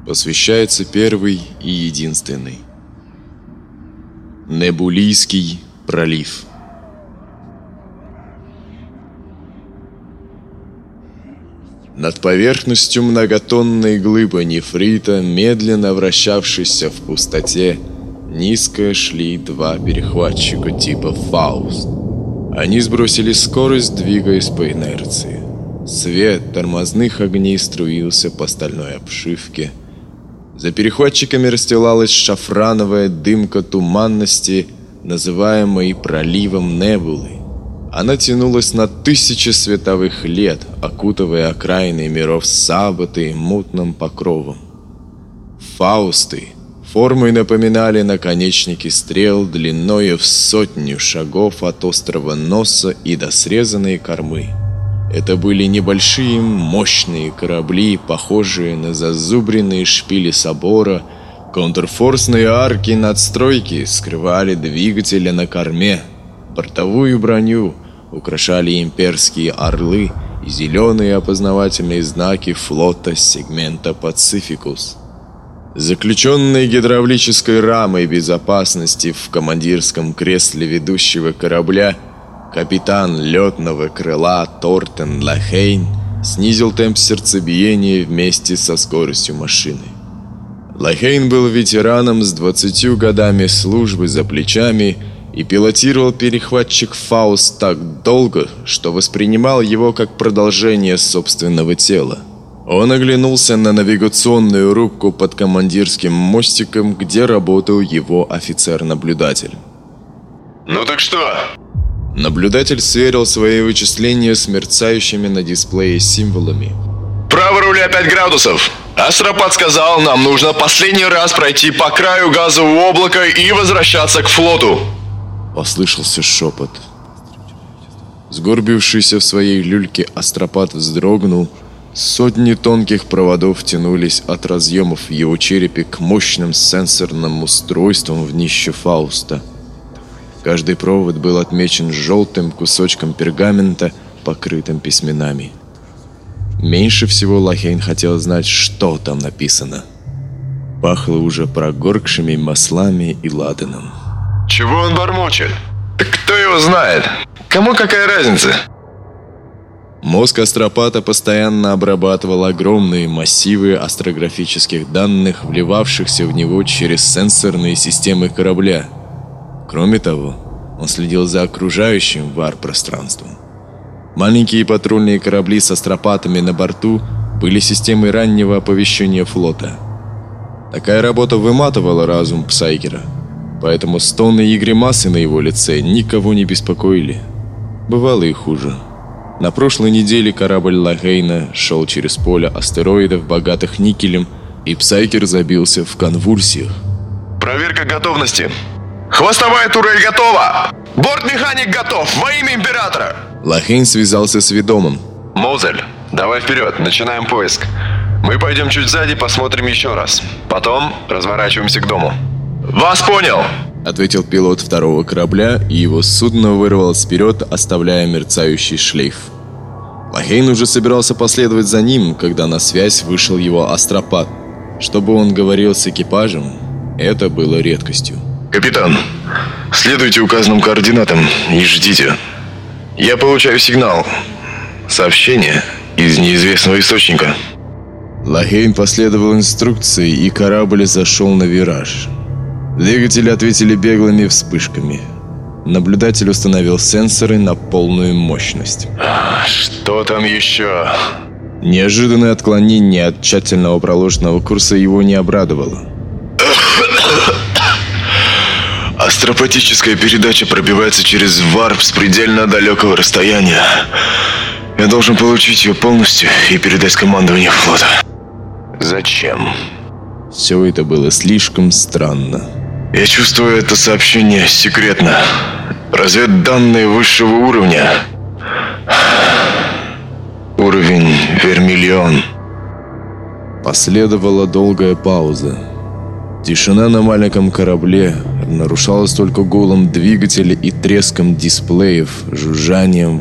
посвящается первый и единственный. Небулийский пролив. Над поверхностью многотонной глыбы нефрита, медленно вращавшейся в пустоте, низко шли два перехватчика типа «Фауст». Они сбросили скорость, двигаясь по инерции. Свет тормозных огней струился по стальной обшивке. За перехватчиками расстилалась шафрановая дымка туманности, называемой проливом Небулы. Она тянулась на тысячи световых лет, окутывая окраины миров Сабаты мутным покровом. Фаусты формой напоминали наконечники стрел длиною в 100 шагов от острого носа и до срезанной кормы. Это были небольшие мощные корабли, похожие на зазубренные шпили собора. Контрфорсные арки надстройки скрывали двигатели на корме. Бортовую броню украшали имперские орлы и зеленые опознавательные знаки флота сегмента «Пацификус». Заключенный гидравлической рамой безопасности в командирском кресле ведущего корабля, капитан летного крыла Тортен Лахейн снизил темп сердцебиения вместе со скоростью машины. Лахейн был ветераном с 20 годами службы за плечами и пилотировал перехватчик «Фауст» так долго, что воспринимал его как продолжение собственного тела. Он оглянулся на навигационную рубку под командирским мостиком, где работал его офицер-наблюдатель. «Ну так что?» Наблюдатель сверил свои вычисления с мерцающими на дисплее символами. «Право руля 5 градусов. Астропат сказал, нам нужно последний раз пройти по краю газового облака и возвращаться к флоту». Послышался шепот. Сгорбившийся в своей люльке астропат вздрогнул. Сотни тонких проводов тянулись от разъемов в его черепе к мощным сенсорным устройствам в днище Фауста. Каждый провод был отмечен желтым кусочком пергамента, покрытым письменами. Меньше всего Лахейн хотел знать, что там написано. Пахло уже прогоркшими маслами и ладаном. «Чего он бормочет? Так кто его знает? Кому какая разница?» Мозг астропата постоянно обрабатывал огромные массивы астрографических данных, вливавшихся в него через сенсорные системы корабля. Кроме того, он следил за окружающим вар-пространством. Маленькие патрульные корабли с астропатами на борту были системой раннего оповещения флота. Такая работа выматывала разум Псайкера, поэтому стоны и гримасы на его лице никого не беспокоили. Бывало и хуже. На прошлой неделе корабль Лахейна шел через поле астероидов, богатых никелем, и Псайкер забился в конвульсиях. «Проверка готовности. Хвостовая турель готова! Бортмеханик готов! Во имя Императора!» Лахейн связался с ведомым. «Моузель, давай вперед, начинаем поиск. Мы пойдем чуть сзади, посмотрим еще раз. Потом разворачиваемся к дому». «Вас понял!» — ответил пилот второго корабля, и его судно вырвалось вперед, оставляя мерцающий шлейф. Лахейн уже собирался последовать за ним, когда на связь вышел его астропат. Чтобы он говорил с экипажем, это было редкостью. «Капитан, следуйте указанным координатам и ждите. Я получаю сигнал. Сообщение из неизвестного источника». Лахейн последовал инструкции, и корабль зашел на вираж. Двигатели ответили беглыми вспышками. Наблюдатель установил сенсоры на полную мощность. «Что там еще?» Неожиданное отклонение от тщательного проложенного курса его не обрадовало. «Астропатическая передача пробивается через варп с предельно далекого расстояния. Я должен получить ее полностью и передать командованию флота». «Зачем?» Все это было слишком странно. «Я чувствую, это сообщение секретно. Разведданные высшего уровня. Уровень Вермиллион». Последовала долгая пауза. Тишина на маленьком корабле нарушалась только гулом двигателя и треском дисплеев, жужжанием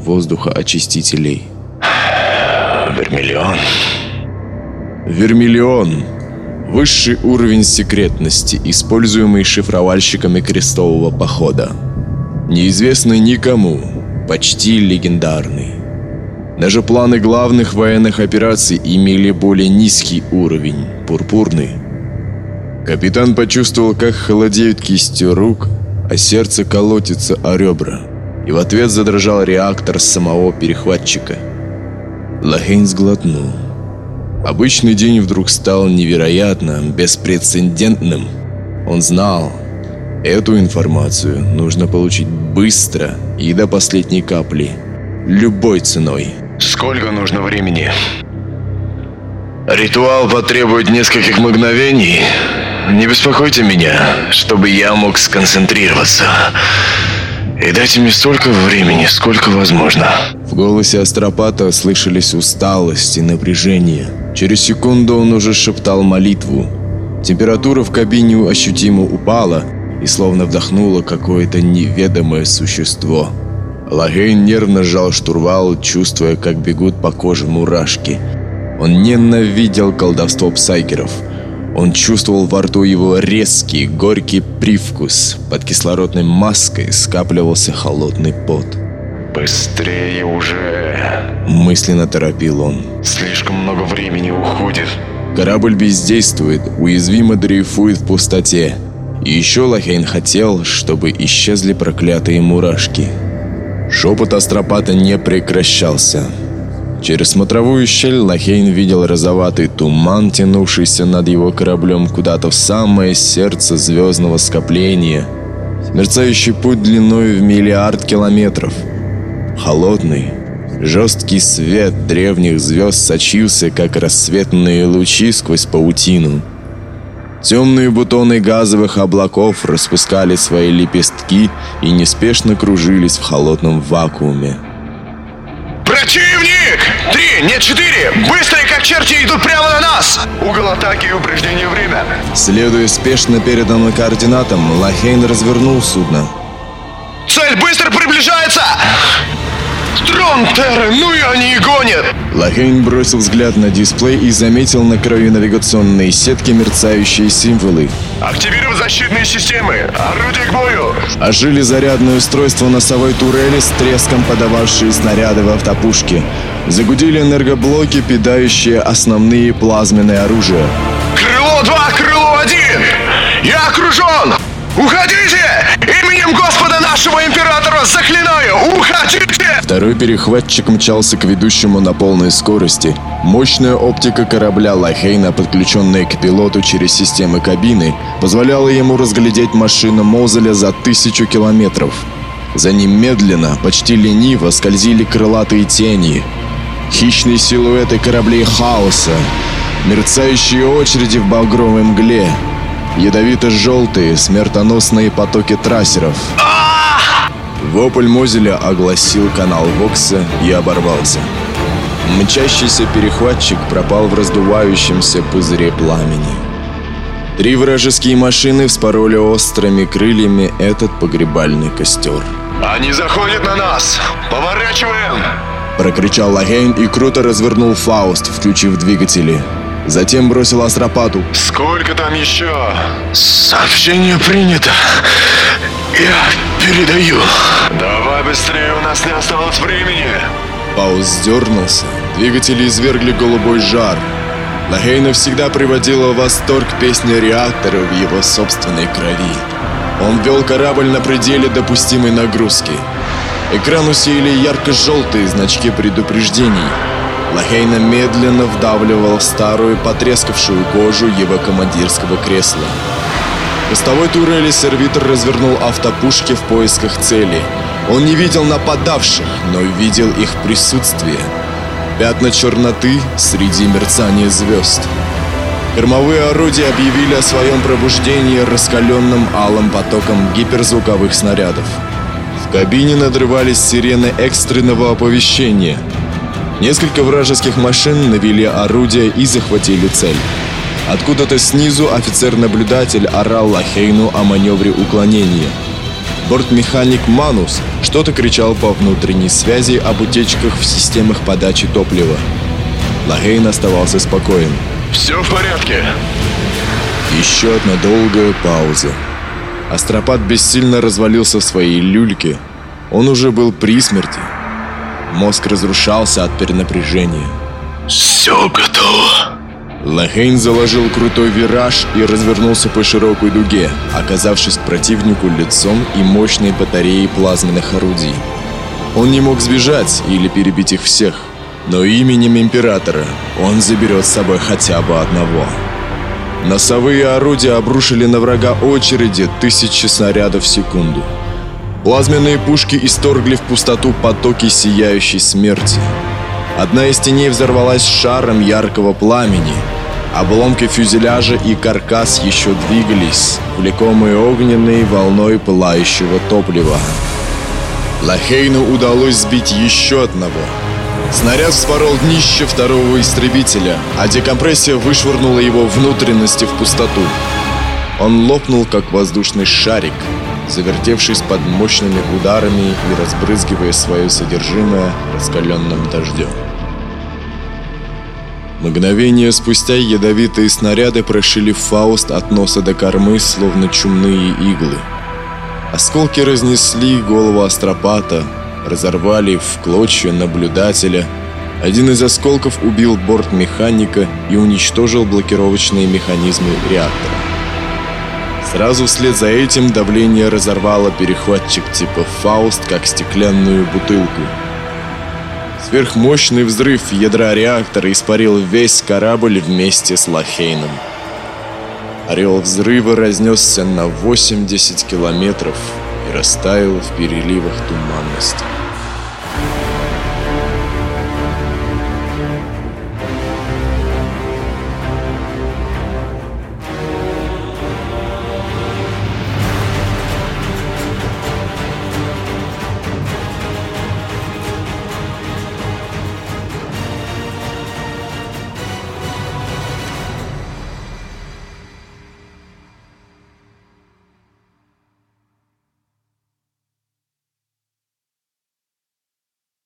воздухоочистителей. Вермиллион. Вермиллион. Высший уровень секретности, используемый шифровальщиками крестового похода. Неизвестный никому, почти легендарный. Даже планы главных военных операций имели более низкий уровень, пурпурный. Капитан почувствовал, как холодеют кисти рук, а сердце колотится о ребра. И в ответ задрожал реактор самого перехватчика. Лахейн сглотнул. Обычный день вдруг стал невероятно, беспрецедентным. Он знал, эту информацию нужно получить быстро и до последней капли, любой ценой. Сколько нужно времени? Ритуал потребует нескольких мгновений. Не беспокойте меня, чтобы я мог сконцентрироваться. И дайте мне столько времени, сколько возможно. В голосе астропата слышались усталость и напряжение. Через секунду он уже шептал молитву. Температура в кабине ощутимо упала и словно вдохнуло какое-то неведомое существо. Лахейн нервно сжал штурвал, чувствуя, как бегут по коже мурашки. Он ненавидел колдовство псайкеров. Он чувствовал во рту его резкий, горький привкус. Под кислородной маской скапливался холодный пот. «Быстрее уже!» – мысленно торопил он. «Слишком много времени уходит». Корабль бездействует, уязвимо дрейфует в пустоте. И еще Лахейн хотел, чтобы исчезли проклятые мурашки. Шепот астропата не прекращался. Через смотровую щель Лахейн видел розоватый туман, тянувшийся над его кораблем куда-то в самое сердце звездного скопления. Мерцающий путь длиной в миллиард километров. Холодный, жесткий свет древних звезд сочился, как рассветные лучи сквозь паутину. Темные бутоны газовых облаков распускали свои лепестки и неспешно кружились в холодном вакууме. «Противник! 3, нет 4! Быстрые как черти идут прямо на нас! Угол атаки и упреждение время!» Следуя спешно переданным координатам, Лахейн развернул судно. «Цель быстро приближается! Дрон Терры, ну и они и гонят!» Лахейн бросил взгляд на дисплей и заметил на краю навигационной сетки мерцающие символы. «Активировать защитные системы! Орудие к бою!» Ожили зарядное устройство носовой турели с треском подававшие снаряды в автопушке. Загудели энергоблоки, питающие основные плазменные оружия. «Крыло 2, крыло 1! Я окружен! Уходите! Именем Господа нашего Императора заклинаю! Уходите!» Второй перехватчик мчался к ведущему на полной скорости. Мощная оптика корабля Лахейна, подключенная к пилоту через системы кабины, позволяла ему разглядеть машину Мозеля за 1000 километров. За ним медленно, почти лениво скользили крылатые тени. Хищные силуэты кораблей хаоса, мерцающие очереди в багровой мгле, ядовито-желтые смертоносные потоки трассеров. Вопль Мозеля огласил канал Вокса и оборвался. Мчащийся перехватчик пропал в раздувающемся пузыре пламени. 3 вражеские машины вспороли острыми крыльями этот погребальный костер. «Они заходят на нас! Поворачиваем!» Прокричал Лахейн и круто развернул Фауст, включив двигатели. Затем бросил астропату. «Сколько там еще?» «Сообщение принято. Я передаю». «Давай быстрее, у нас не осталось времени». Фауст сдернулся. Двигатели извергли голубой жар. Лахейна всегда приводила в восторг песня реактора в его собственной крови. Он вел корабль на пределе допустимой нагрузки. Экран усеяли ярко-желтые значки предупреждений. Лахейна медленно вдавливал в старую потрескавшую кожу его командирского кресла. В хвостовой турели сервитор развернул автопушки в поисках цели. Он не видел нападавших, но видел их присутствие. Пятна черноты среди мерцания звезд. Кормовые орудия объявили о своем пробуждении раскаленным алым потоком гиперзвуковых снарядов. В кабине надрывались сирены экстренного оповещения. Несколько вражеских машин навели орудия и захватили цель. Откуда-то снизу офицер-наблюдатель орал Лахейну о маневре уклонения. Бортмеханик Манус что-то кричал по внутренней связи об утечках в системах подачи топлива. Лахейн оставался спокоен. «Все в порядке. Еще одна долгая пауза. Астропат бессильно развалился в своей люльке. Он уже был при смерти. Мозг разрушался от перенапряжения. Все готово. Лохейн заложил крутой вираж и развернулся по широкой дуге, оказавшись к противнику лицом и мощной батареей плазменных орудий. Он не мог сбежать или перебить их всех, но именем Императора он заберет с собой хотя бы одного. Носовые орудия обрушили на врага очереди 1000 снарядов в секунду. Плазменные пушки исторгли в пустоту потоки сияющей смерти. Одна из теней взорвалась шаром яркого пламени. Обломки фюзеляжа и каркас еще двигались, влекомые огненной волной пылающего топлива. Лохейну удалось сбить еще одного. Снаряд вспорол днище второго истребителя, а декомпрессия вышвырнула его внутренности в пустоту. Он лопнул, как воздушный шарик, завертевшись под мощными ударами и разбрызгивая свое содержимое раскаленным дождем. Мгновение спустя ядовитые снаряды прошили Фауст от носа до кормы, словно чумные иглы. Осколки разнесли голову Астропата, разорвали в клочья наблюдателя. Один из осколков убил бортмеханика и уничтожил блокировочные механизмы реактора. Сразу вслед за этим давление разорвало перехватчик типа «Фауст», как стеклянную бутылку. Сверхмощный взрыв ядра реактора испарил весь корабль вместе с Лохейном. Орел взрыва разнесся на 80 километров и растаял в переливах туманности.